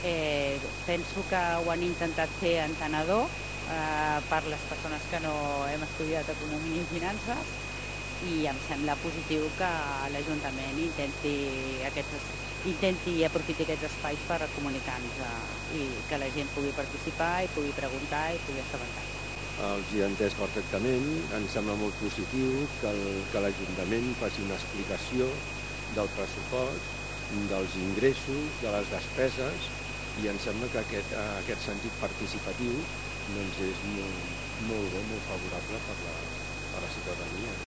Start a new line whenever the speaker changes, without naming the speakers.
Penso que ho han intentat fer entenedor per les persones que no hem estudiat economia i finances, i em sembla positiu que l'Ajuntament intenti i aprofiti aquests espais per comunicar-nos i que la gent pugui participar i pugui preguntar i pugui assabentar-se.
Els hi he entès perfectament. Em sembla molt positiu que l'Ajuntament faci una explicació del pressupost, dels ingressos, de les despeses, i em sembla que aquest sentit participatiu doncs és molt bo, molt favorable per la ciutadania.